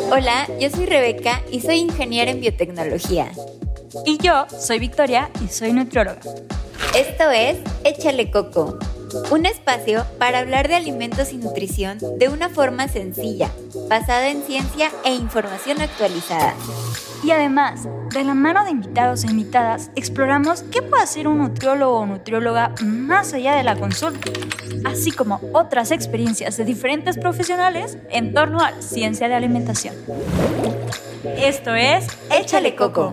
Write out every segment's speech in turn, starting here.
Hola, yo soy Rebeca y soy ingeniera en biotecnología. Y yo soy Victoria y soy nutrióloga. Esto es Échale Coco, un espacio para hablar de alimentos y nutrición de una forma sencilla, basada en ciencia e información actualizada. Y además, de la mano de invitados e invitadas, exploramos qué puede hacer un nutriólogo o nutrióloga más allá de la consulta, así como otras experiencias de diferentes profesionales en torno a la ciencia de alimentación. Esto es Échale Coco.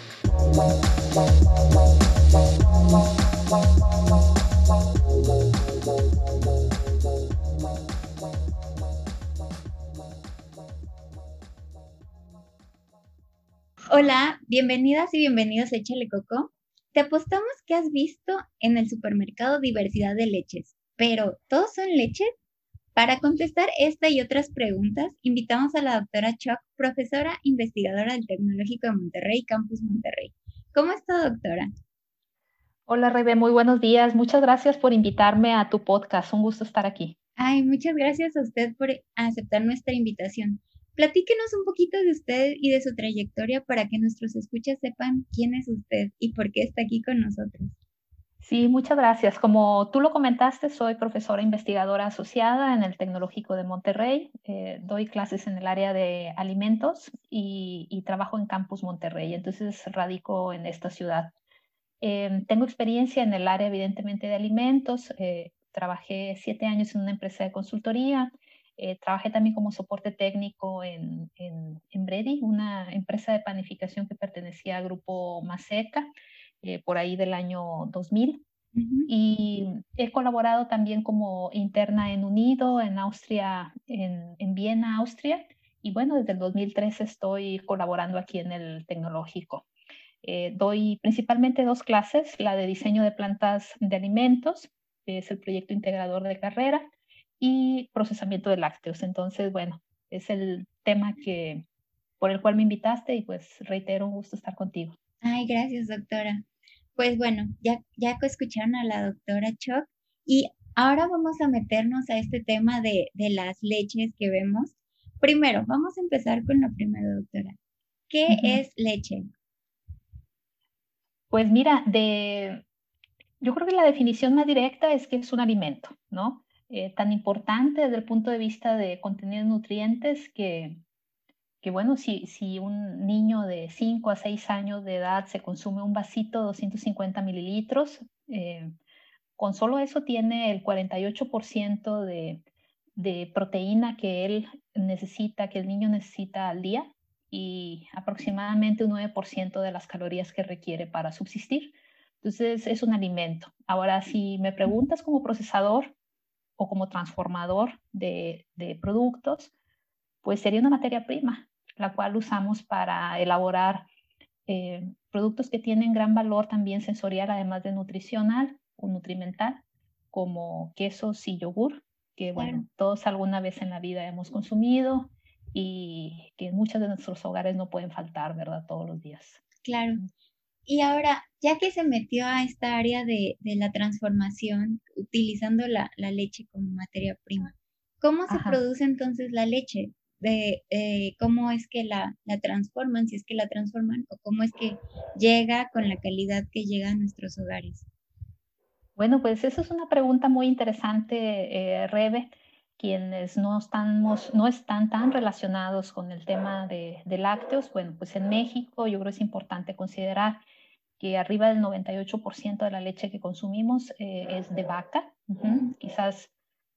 Hola, bienvenidas y bienvenidos a Échale Coco. Te apostamos que has visto en el supermercado diversidad de leches, pero ¿todos son leches? Para contestar esta y otras preguntas, invitamos a la doctora Choc, profesora investigadora del Tecnológico de Monterrey, Campus Monterrey. ¿Cómo está, doctora? Hola Rebe, muy buenos días. Muchas gracias por invitarme a tu podcast. Un gusto estar aquí. Ay, muchas gracias a usted por aceptar nuestra invitación. Platíquenos un poquito de usted y de su trayectoria para que nuestros escuchas sepan quién es usted y por qué está aquí con nosotros. Sí, muchas gracias. Como tú lo comentaste, soy profesora investigadora asociada en el Tecnológico de Monterrey. Doy clases en el área de alimentos y trabajo en Campus Monterrey. Entonces radico en esta ciudad. Tengo experiencia en el área, evidentemente, de alimentos. Trabajé 7 años en una empresa de consultoría. Trabajé también como soporte técnico en Brady, una empresa de panificación que pertenecía al grupo Maseca, por ahí del año 2000. Y he colaborado también como interna en Unido, en Austria, en Viena, Austria. Y bueno, desde el 2013 estoy colaborando aquí en el Tecnológico. Doy principalmente 2 clases, la de diseño de plantas de alimentos, que es el proyecto integrador de carrera, y procesamiento de lácteos. Entonces, bueno, es el tema por el cual me invitaste y pues reitero, un gusto estar contigo. Ay, gracias, doctora. Pues bueno, ya que escucharon a la doctora Choc y ahora vamos a meternos a este tema de las leches que vemos. Primero, vamos a empezar con lo primero, doctora. ¿Qué es leche? Pues mira, yo creo que la definición más directa es que es un alimento, ¿no? Tan importante desde el punto de vista de contenido de nutrientes que bueno, si un niño de 5 a 6 años de edad se consume un vasito de 250 mililitros, con solo eso tiene el 48% de proteína que él necesita, que el niño necesita al día, y aproximadamente un 9% de las calorías que requiere para subsistir. Entonces es un alimento. Ahora, si me preguntas como procesador o como transformador de productos, pues sería una materia prima, la cual usamos para elaborar productos que tienen gran valor también sensorial, además de nutricional o nutrimental, como quesos y yogur, que bueno, todos alguna vez en la vida hemos consumido y que en muchos de nuestros hogares no pueden faltar, ¿verdad? Todos los días. Claro. Y ahora, ya que se metió a esta área de la transformación utilizando la leche como materia prima, ¿cómo se Ajá. produce entonces la leche? ¿Cómo es que la transforman, si es que la transforman, o cómo es que llega con la calidad que llega a nuestros hogares? Bueno, pues eso es una pregunta muy interesante, Rebe. Quienes no están tan relacionados con el tema de lácteos, bueno, pues en México yo creo que es importante considerar que arriba del 98% de la leche que consumimos es de vaca. Quizás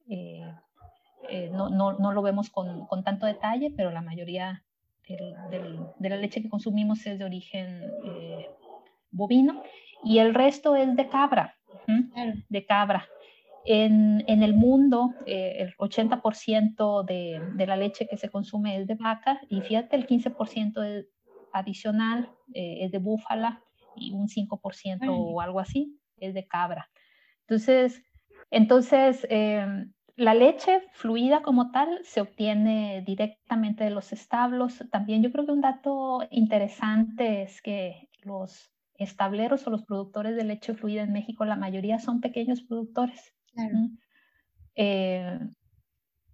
no lo vemos con tanto detalle, pero la mayoría de la leche que consumimos es de origen bovino y el resto es de cabra. Claro. De cabra. En el mundo, el 80% de la leche que se consume es de vaca y fíjate, el 15% adicional es de búfala y un 5% o algo así es de cabra. Entonces la leche fluida como tal se obtiene directamente de los establos. También yo creo que un dato interesante es que los estableros o los productores de leche fluida en México, la mayoría son pequeños productores. Claro.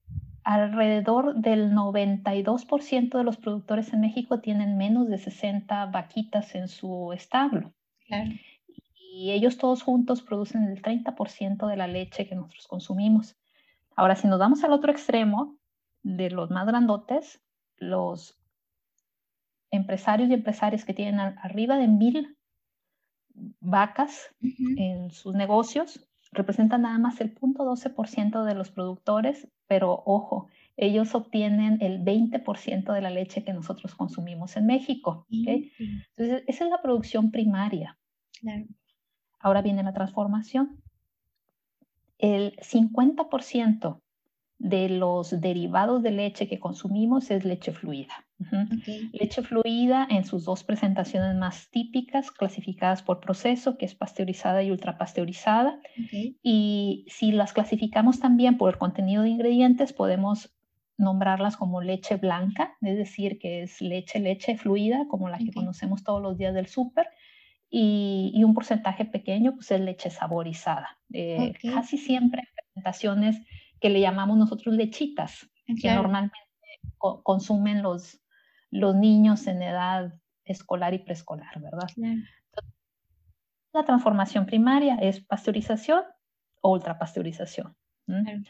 alrededor del 92% de los productores en México tienen menos de 60 vaquitas en su establo. Claro. Y ellos todos juntos producen el 30% de la leche que nosotros consumimos. Ahora, si nos vamos al otro extremo, de los más grandotes, los empresarios y empresarias que tienen arriba de 1,000 vacas en sus negocios, representan nada más el 0,12% de los productores, pero ojo, ellos obtienen el 20% de la leche que nosotros consumimos en México. ¿Okay? Entonces, esa es la producción primaria. Claro. Ahora viene la transformación. El 50% de los derivados de leche que consumimos es leche fluida. Okay. Leche fluida en sus dos presentaciones más típicas, clasificadas por proceso, que es pasteurizada y ultrapasteurizada. Okay. Y si las clasificamos también por el contenido de ingredientes, podemos nombrarlas como leche blanca, es decir, que es leche fluida, como la que conocemos todos los días del súper, y un porcentaje pequeño pues es leche saborizada. Casi siempre en presentaciones que le llamamos nosotros lechitas, que normalmente consumen los niños en edad escolar y preescolar, ¿verdad? Claro. La transformación primaria es pasteurización o ultrapasteurización. Claro.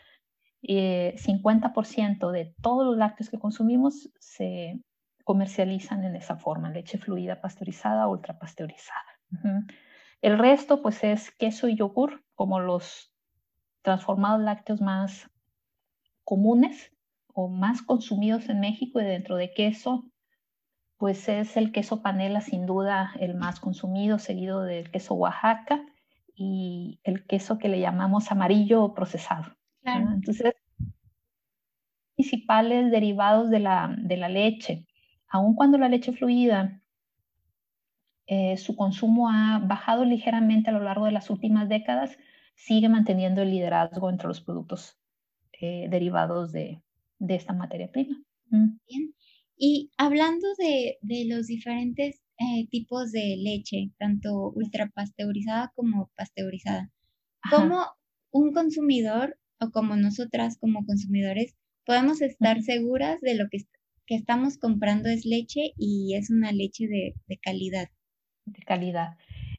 50% de todos los lácteos que consumimos se comercializan en esa forma, leche fluida pasteurizada o ultrapasteurizada. El resto pues es queso y yogur, como los transformados lácteos más comunes o más consumidos en México, y dentro de queso pues es el queso panela sin duda el más consumido, seguido del queso Oaxaca y el queso que le llamamos amarillo procesado. Claro. Entonces, principales derivados de la leche, aun cuando la leche fluida su consumo ha bajado ligeramente a lo largo de las últimas décadas, sigue manteniendo el liderazgo entre los productos derivados de esta materia prima. Bien. Y hablando de los diferentes tipos de leche, tanto ultrapasteurizada como pasteurizada, ¿cómo un consumidor o como nosotras como consumidores podemos estar seguras de lo que estamos comprando es leche y es una leche de calidad? De calidad.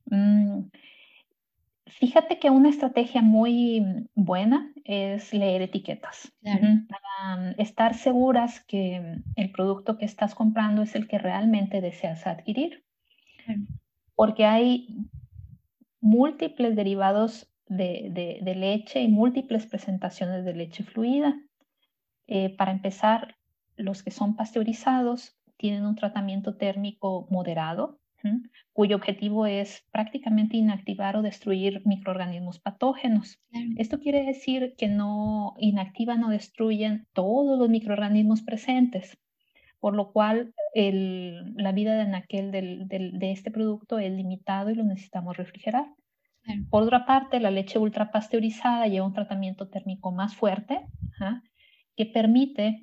Fíjate que una estrategia muy buena es leer etiquetas. Claro. Para estar seguras que el producto que estás comprando es el que realmente deseas adquirir. Claro. Porque hay múltiples derivados de leche y múltiples presentaciones de leche fluida. Para empezar, los que son pasteurizados tienen un tratamiento térmico moderado, cuyo objetivo es prácticamente inactivar o destruir microorganismos patógenos. Claro. Esto quiere decir que no inactivan o destruyen todos los microorganismos presentes, por lo cual la vida de anaquel de este producto es limitado y lo necesitamos refrigerar. Claro. Por otra parte, la leche ultrapasteurizada lleva un tratamiento térmico más fuerte, que permite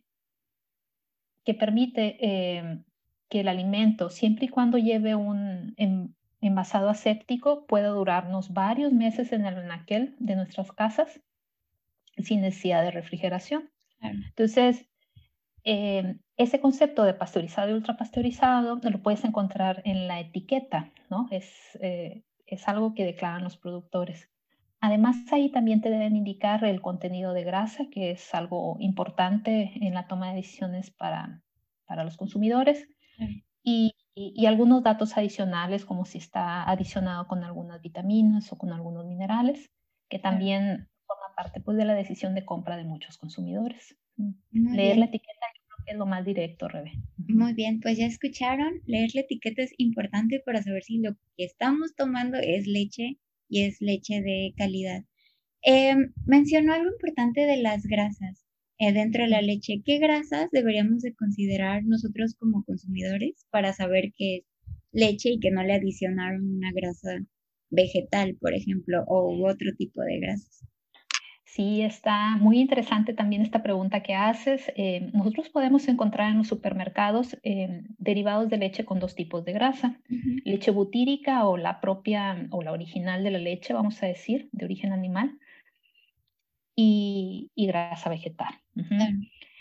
que el alimento, siempre y cuando lleve un envasado aséptico, pueda durarnos varios meses en el anaquel de nuestras casas sin necesidad de refrigeración. Claro. Entonces, ese concepto de pasteurizado y ultrapasteurizado lo puedes encontrar en la etiqueta, ¿no? Es algo que declaran los productores. Además, ahí también te deben indicar el contenido de grasa, que es algo importante en la toma de decisiones para los consumidores, y algunos datos adicionales, como si está adicionado con algunas vitaminas o con algunos minerales, que también forma parte pues, de la decisión de compra de muchos consumidores. Leer la etiqueta yo creo que es lo más directo, Rebe. Muy bien, pues ya escucharon, leer la etiqueta es importante para saber si lo que estamos tomando es leche y es leche de calidad. Mencionó algo importante de las grasas dentro de la leche. ¿Qué grasas deberíamos de considerar nosotros como consumidores para saber que es leche y que no le adicionaron una grasa vegetal, por ejemplo, o otro tipo de grasas? Sí, está muy interesante también esta pregunta que haces. Nosotros podemos encontrar en los supermercados derivados de leche con dos tipos de grasa. Leche butírica o la propia o la original de la leche, vamos a decir, de origen animal, y grasa vegetal. Claro.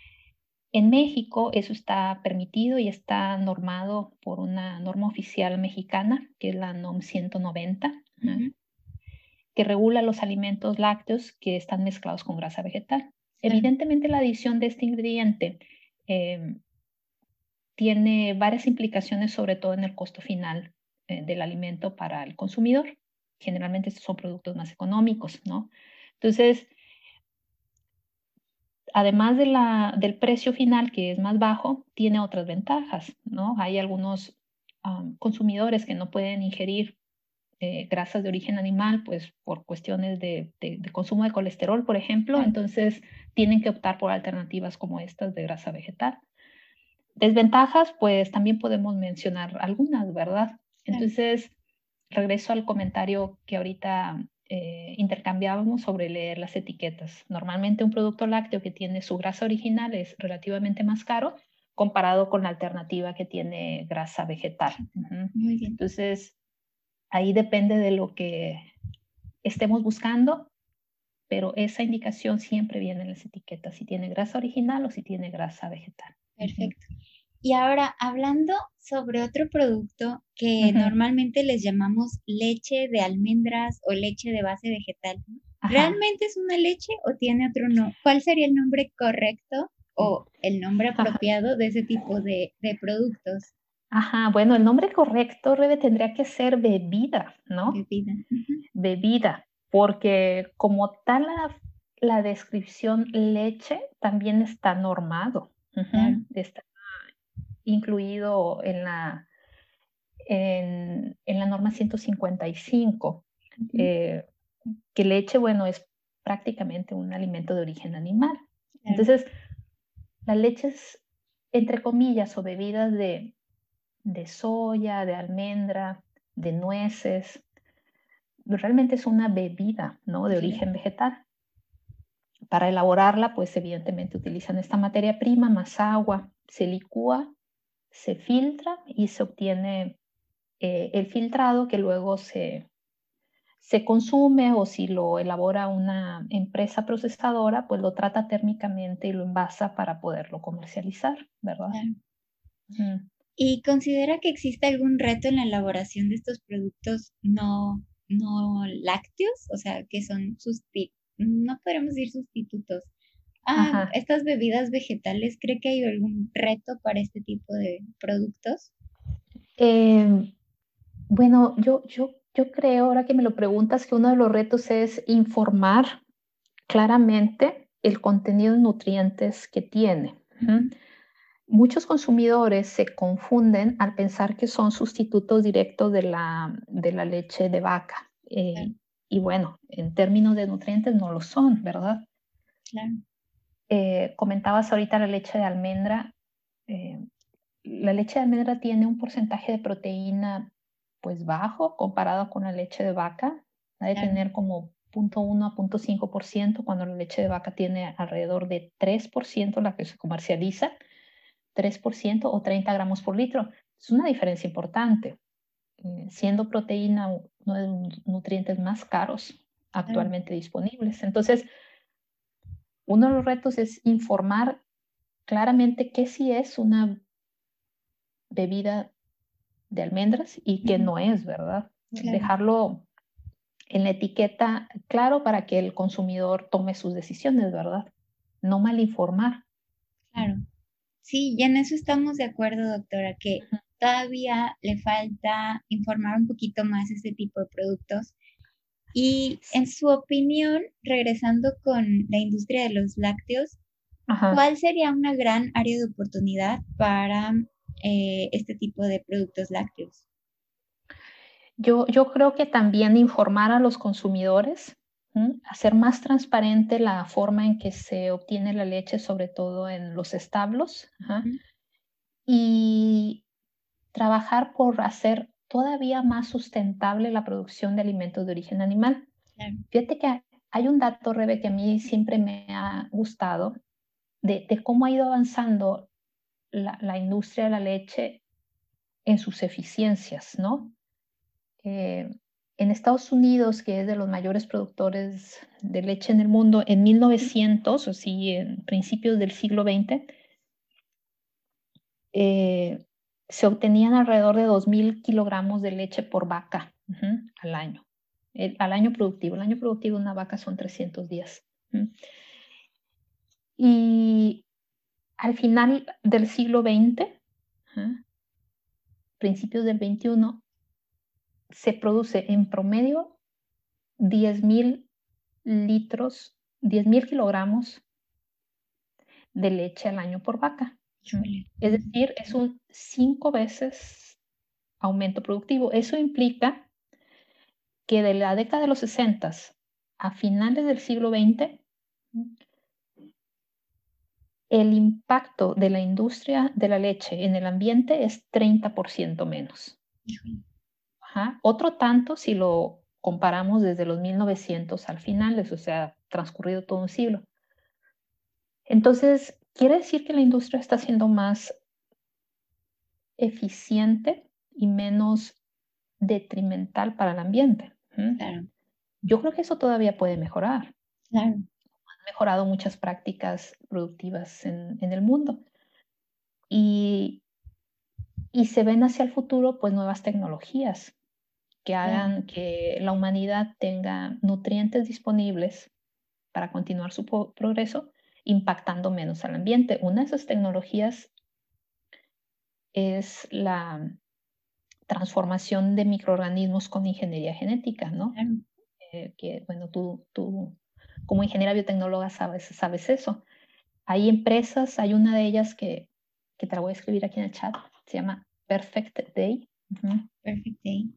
En México eso está permitido y está normado por una norma oficial mexicana, que es la NOM 190, Ujú, que regula los alimentos lácteos que están mezclados con grasa vegetal. claro, Evidentemente, la adición de este ingrediente em, tiene varias implicaciones, sobre todo en el costo final del alimento para el consumidor. Generalmente estos son productos más económicos, ¿no? Entonces, además del precio final, que es más bajo, tiene otras ventajas, ¿no? Hay algunos consumidores que no pueden ingerir grasas de origen animal, pues por cuestiones de consumo de colesterol, por ejemplo, claro, entonces tienen que optar por alternativas como estas de grasa vegetal. Desventajas, pues también podemos mencionar algunas, ¿verdad? claro. Entonces, regreso al comentario que ahorita intercambiábamos sobre leer las etiquetas. Normalmente un producto lácteo que tiene su grasa original es relativamente más caro comparado con la alternativa que tiene grasa vegetal. Ujú. Muy bien. Entonces, ahí depende de lo que estemos buscando, pero esa indicación siempre viene en las etiquetas, si tiene grasa original o si tiene grasa vegetal. Ujú, Perfecto. Y ahora, hablando sobre otro producto que ujú. normalmente les llamamos leche de almendras o leche de base vegetal, Ajá, ¿realmente es una leche o tiene otro nombre? ¿Cuál sería el nombre correcto o el nombre ajá, apropiado de ese tipo de productos? ajá. Bueno, el nombre correcto, Rebe, tendría que ser bebida, ¿no? Bebida. Ujú, Bebida, porque como tal la descripción leche también está normado, claro. está incluido en la norma 155, Ujú, eh, que leche, bueno, es prácticamente un alimento de origen animal. claro. Entonces, las leches, entre comillas, o bebidas de soya, de almendra, de nueces, realmente es una bebida, ¿no? De Claro. origen vegetal. Para elaborarla, pues evidentemente utilizan esta materia prima más agua, se licúa, se filtra y se obtiene el filtrado que luego se consume, o si lo elabora una empresa procesadora, pues lo trata térmicamente y lo envasa para poderlo comercializar, ¿verdad? Claro. Ujú. ¿Y considera que existe algún reto en la elaboración de estos productos no lácteos? O sea, que son no podríamos decir sustitutos. Ajá. Estas bebidas vegetales, ¿cree que hay algún reto para este tipo de productos? Em, bueno, yo creo, ahora que me lo preguntas, que uno de los retos es informar claramente el contenido de nutrientes que tiene. Ujú. Ujú, Muchos consumidores se confunden al pensar que son sustitutos directos de la leche de vaca. claro, Y bueno, en términos de nutrientes no lo son, ¿verdad? claro, Comentabas ahorita la leche de almendra. eh, la leche de almendra tiene un porcentaje de proteína pues bajo comparado con la leche de vaca. Ha de claro, tener como 0,1 a 0,5%, cuando la leche de vaca tiene alrededor de 3%, la que se comercializa, 3% o 30 gramos por litro. Es una diferencia importante, siendo proteína uno de los nutrientes más caros claro. actualmente disponibles. Entonces, uno de los retos es informar claramente qué sí es una bebida de almendras y qué Ujú, no es, ¿verdad? claro, Dejarlo en la etiqueta claro para que el consumidor tome sus decisiones, ¿verdad? No mal informar. claro. Sí, y en eso estamos de acuerdo, doctora, que Ujú. todavía le falta informar un poquito más este tipo de productos. Y en su opinión, regresando con la industria de los lácteos, Ajá. ¿cuál sería una gran área de oportunidad para este tipo de productos lácteos? Yo creo que también informar a los consumidores, hacer más transparente la forma en que se obtiene la leche, sobre todo en los establos, ajá, Ujú, y trabajar por hacer todavía más sustentable la producción de alimentos de origen animal. claro, Fíjate que hay un dato, Rebe, que a mí siempre me ha gustado, de cómo ha ido avanzando la industria de la leche en sus eficiencias, ¿no? Eh, en Estados Unidos, que es de los mayores productores de leche en el mundo, en ujú, 1900, o sí, en principios del siglo XX, se obtenían alrededor de 2.000 kilogramos de leche por vaca al año. Al año productivo. El año productivo de una vaca son 300 días. Y al final del siglo XX, principios del XXI, se produce en promedio 10.000 litros, 10.000 kilogramos de leche al año por vaca. Es decir, es un 5 veces aumento productivo. Eso implica que de la década de los 60 a finales del siglo XX, el impacto de la industria de la leche en el ambiente es 30% menos. Otro tanto si lo comparamos desde los 1900 al finales, o sea, transcurrido todo un siglo. Entonces, quiere decir que la industria está siendo más eficiente y menos detrimental para el ambiente. Claro. Yo creo que eso todavía puede mejorar. Claro. Han mejorado muchas prácticas productivas en el mundo. Y se ven hacia el futuro pues nuevas tecnologías que hagan que la humanidad tenga nutrientes disponibles para continuar su progreso, impactando menos al ambiente. Una de esas tecnologías es la transformación de microorganismos con ingeniería genética, ¿no? Claro. Que, bueno, tú como ingeniera biotecnóloga sabes eso. Hay empresas, hay una de ellas que te la voy a escribir aquí en el chat, se llama Perfect Day. Perfect Day.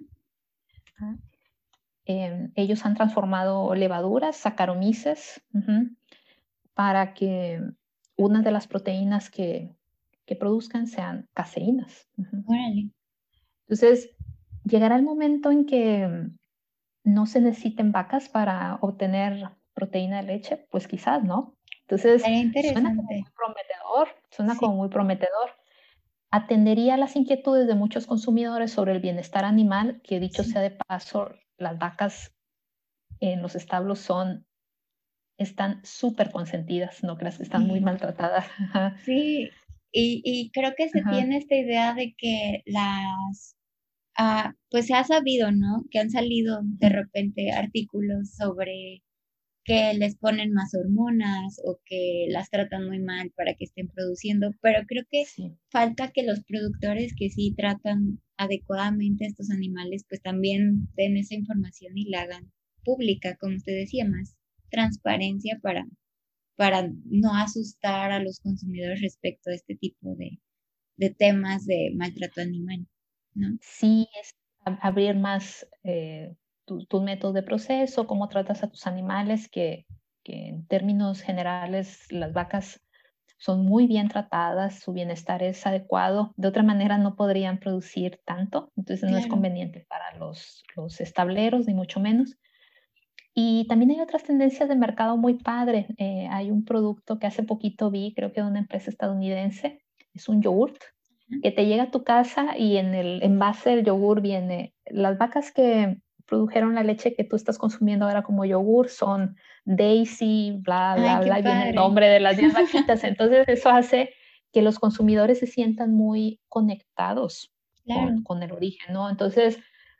Ellos han transformado levaduras, Saccharomyces, para que una de las proteínas que produzcan sean caseínas. Órale. Entonces, llegará el momento en que no se necesiten vacas para obtener proteína de leche, pues quizás, ¿no? Entonces, suena como muy prometedor, como muy prometedor. Atendería las inquietudes de muchos consumidores sobre el bienestar animal, que dicho sea de paso, las vacas en los establos están súper consentidas, no creas, están muy maltratadas. Sí, y creo que se tiene esta idea de que pues se ha sabido, ¿no? Que han salido de repente artículos sobre que les ponen más hormonas o que las tratan muy mal para que estén produciendo, pero creo que falta que los productores que sí tratan adecuadamente a estos animales, pues también den esa información y la hagan pública, como usted decía, más transparencia para no asustar a los consumidores respecto a este tipo de temas de maltrato animal, ¿no? Sí, es abrir más tus métodos de proceso, cómo tratas a tus animales, que en términos generales las vacas son muy bien tratadas, su bienestar es adecuado, de otra manera no podrían producir tanto, entonces no es conveniente para los estableros, ni mucho menos. Y también hay otras tendencias de mercado muy padre. Hay un producto que hace poquito vi, creo que de una empresa estadounidense, es un yogurt que te llega a tu casa y en el envase del yogur viene las vacas que produjeron la leche que tú estás consumiendo ahora como yogur son Daisy, bla, bla, bla, y viene el nombre de las 10 vaquitas. Entonces eso hace que los consumidores se sientan muy conectados con el origen, ¿no? Entonces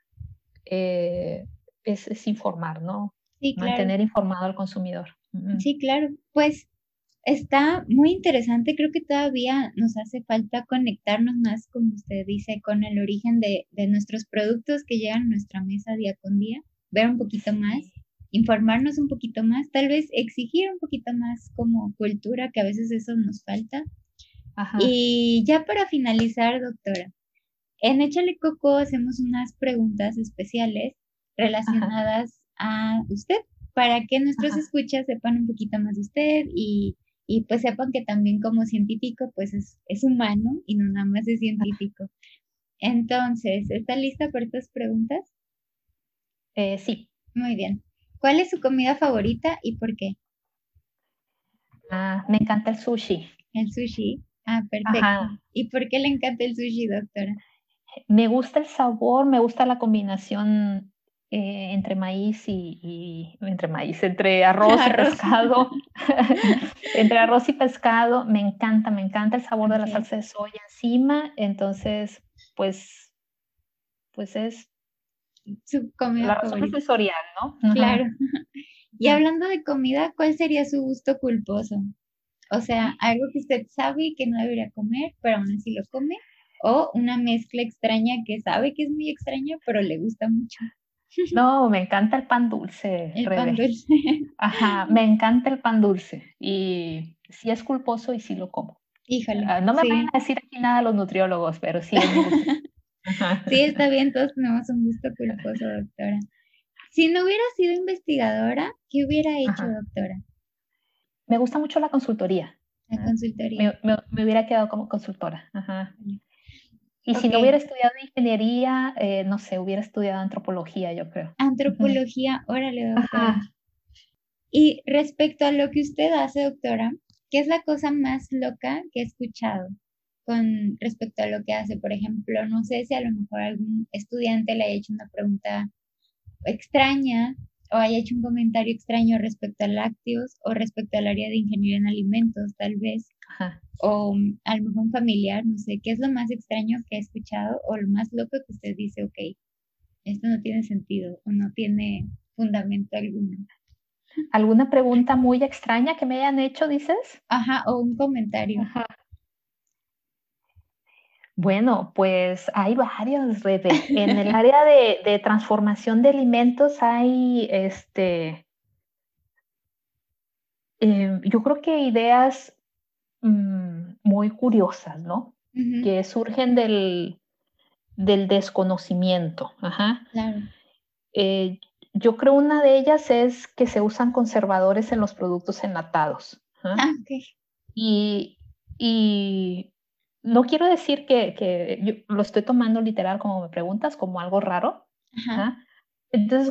es informar, ¿no? Sí, mantener informado al consumidor. Sí, claro. Pues está muy interesante. Creo que todavía nos hace falta conectarnos más, como usted dice, con el origen de nuestros productos que llegan a nuestra mesa día con día, ver un poquito más, informarnos un poquito más, tal vez exigir un poquito más como cultura, que a veces eso nos falta. Y ya para finalizar, doctora, en Échale Coco hacemos unas preguntas especiales relacionadas a usted, para que nuestros escuchas sepan un poquito más de usted y pues sepan que también como científico pues es humano y no nada más es científico. Entonces, ¿está lista para estas preguntas? Sí. Muy bien. ¿Cuál es su comida favorita y por qué? Me encanta el sushi. ¿El sushi? Perfecto. ¿Y por qué le encanta el sushi, doctora? Me gusta el sabor, me gusta la combinación entre arroz y pescado, entre arroz y pescado, me encanta el sabor de la salsa de soya encima, entonces, pues es su comida la razón favorita. sensorial, ¿no? Claro. Y hablando de comida, ¿cuál sería su gusto culposo? O sea, algo que usted sabe que no debería comer, pero aún así lo come, o una mezcla extraña que sabe que es muy extraña, pero le gusta mucho. No, me encanta el pan dulce, El pan Rebe. dulce. Ajá, me encanta el pan dulce y sí es culposo y sí lo como. Híjole, No me vayan sí. a decir aquí nada los nutriólogos, pero sí es mi gusto. Ajá. Sí, está bien, todos tenemos un gusto culposo, doctora. Si no hubiera sido investigadora, ¿qué hubiera hecho, Ajá. doctora? Me gusta mucho la consultoría. La ¿Ah? consultoría. Me hubiera quedado como consultora. Ajá. Y si Ok, no hubiera estudiado ingeniería, no sé, hubiera estudiado antropología, yo creo. Ujú. antropología, órale, doctora. Ajá. Y respecto a lo que usted hace, doctora, ¿qué es la cosa más loca que he escuchado con respecto a lo que hace? Por ejemplo, no sé si a lo mejor algún estudiante le haya hecho una pregunta extraña o haya hecho un comentario extraño respecto a lácteos o respecto al área de ingeniería en alimentos, tal vez, Ajá. o a lo mejor un familiar, no sé, ¿qué es lo más extraño que ha escuchado o lo más loco que usted dice, ok, esto no tiene sentido o no tiene fundamento alguno? ¿Alguna pregunta muy extraña que me hayan hecho, dices? Ajá, o un comentario. Ajá. Bueno, pues hay varios, Rebe. En el área de transformación de alimentos hay, yo creo que ideas muy curiosas, ¿no? Ujú, Que surgen del desconocimiento. Ajá. claro. Eh, yo creo una de ellas es que se usan conservadores en los productos enlatados. ¿Ah? Ah, ok. Y, y no quiero decir que yo lo estoy tomando literal como me preguntas, como algo raro. Ajá. ¿Ah? Entonces,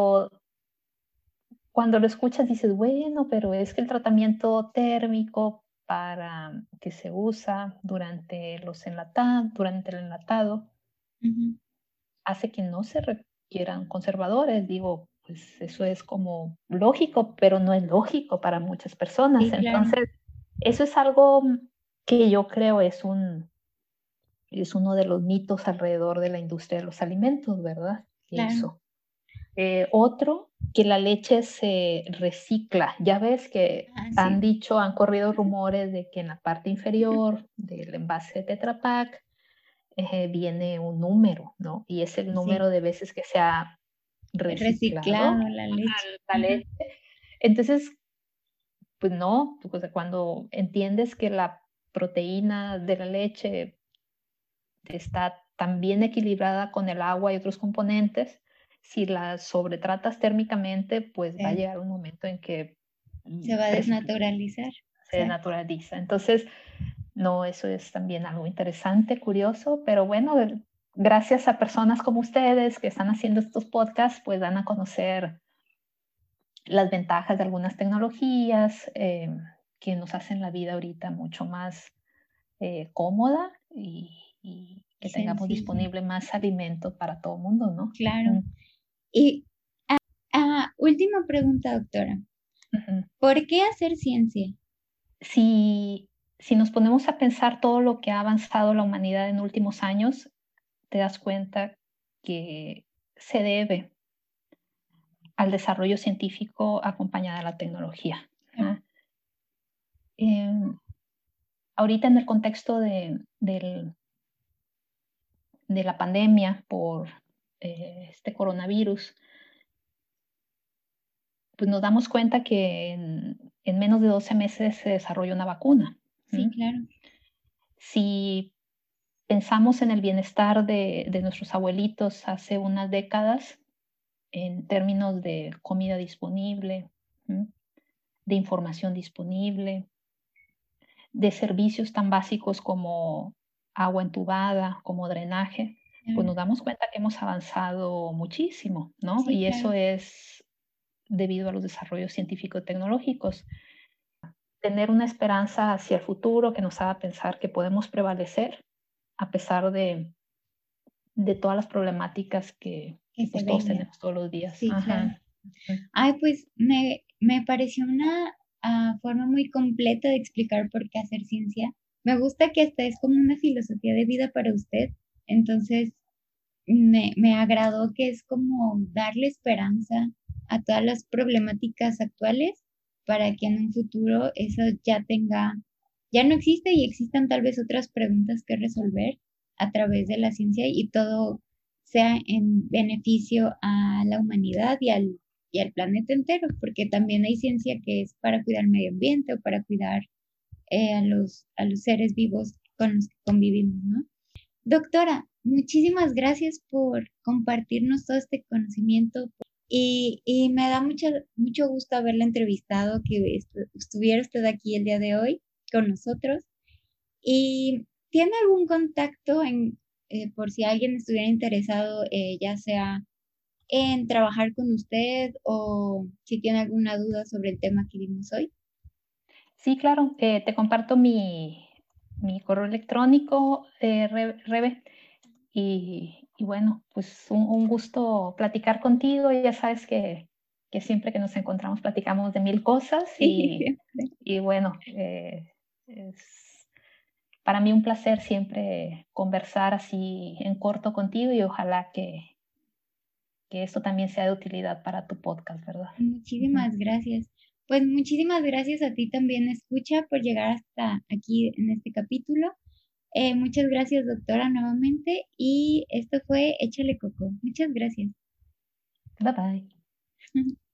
cuando lo escuchas dices, bueno, pero es que el tratamiento térmico para que se usa durante el enlatado Ujú. hace que no se requieran conservadores. Digo, pues eso es como lógico, pero no es lógico para muchas personas. Sí, claro, Entonces, eso es algo que yo creo es uno de los mitos alrededor de la industria de los alimentos, ¿verdad? claro. Eso. Otro, que la leche se recicla. Ya ves que Ah, han sí. dicho, han corrido rumores de que en la parte inferior del envase de Tetra Pak viene un número, ¿no? Y es el Sí. número de veces que se ha reciclado Reciclado la leche. la Ajá. leche. Entonces, pues no, o sea, cuando entiendes que la proteína de la leche está tan bien equilibrada con el agua y otros componentes, si la sobretratas térmicamente, pues va a Se, llegar un momento en que se va a precipita, desnaturalizar. se Exacto. naturaliza. Entonces, no, eso es también algo interesante, curioso, pero bueno, gracias a personas como ustedes que están haciendo estos podcasts, pues dan a conocer las ventajas de algunas tecnologías que nos hacen la vida ahorita mucho más cómoda y que tengamos Sencilla. disponible más alimento para todo el mundo, ¿no? Claro. Ujú, Y última pregunta, doctora. ujú. ¿Por qué hacer ciencia? Si, si nos ponemos a pensar todo lo que ha avanzado la humanidad en últimos años, te das cuenta que se debe al desarrollo científico acompañada de la tecnología. Claro. Ajá. Ahorita en el contexto de la pandemia por este coronavirus, pues nos damos cuenta que en menos de 12 meses se desarrolla una vacuna. Sí, ¿Mm? claro. Si pensamos en el bienestar de nuestros abuelitos hace unas décadas, en términos de comida disponible, ¿mm? De información disponible, de servicios tan básicos como agua entubada, como drenaje, pues Claro. nos damos cuenta que hemos avanzado muchísimo, ¿no? Sí, Y claro. eso es debido a los desarrollos científico-tecnológicos. Tener una esperanza hacia el futuro que nos haga pensar que podemos prevalecer a pesar de todas las problemáticas que pues se todos venga. tenemos todos los días. Sí, claro. Ajá. Ujú. Ay, pues me pareció una forma muy completa de explicar por qué hacer ciencia. Me gusta que hasta es como una filosofía de vida para usted. Entonces, me agradó que es como darle esperanza a todas las problemáticas actuales para que en un futuro eso ya no existe y existan tal vez otras preguntas que resolver a través de la ciencia y todo sea en beneficio a la humanidad y al planeta entero, porque también hay ciencia que es para cuidar el medio ambiente o para cuidar a los seres vivos con los que convivimos, ¿no? Doctora, muchísimas gracias por compartirnos todo este conocimiento y me da mucho gusto haberla entrevistado, que estuviera usted aquí el día de hoy con nosotros. ¿Y tiene algún contacto por si alguien estuviera interesado, ya sea en trabajar con usted o si tiene alguna duda sobre el tema que vimos hoy? Sí, claro, te comparto mi correo electrónico, Rebe, y bueno, pues un gusto platicar contigo. Ya sabes que siempre que nos encontramos platicamos de mil cosas y bueno, es para mí un placer siempre conversar así en corto contigo y ojalá que esto también sea de utilidad para tu podcast, ¿verdad? Ujú. Muchísimas gracias. Pues muchísimas gracias a ti también, escucha, por llegar hasta aquí en este capítulo. Muchas gracias, doctora, nuevamente. Y esto fue Échale Coco. Muchas gracias. Bye bye.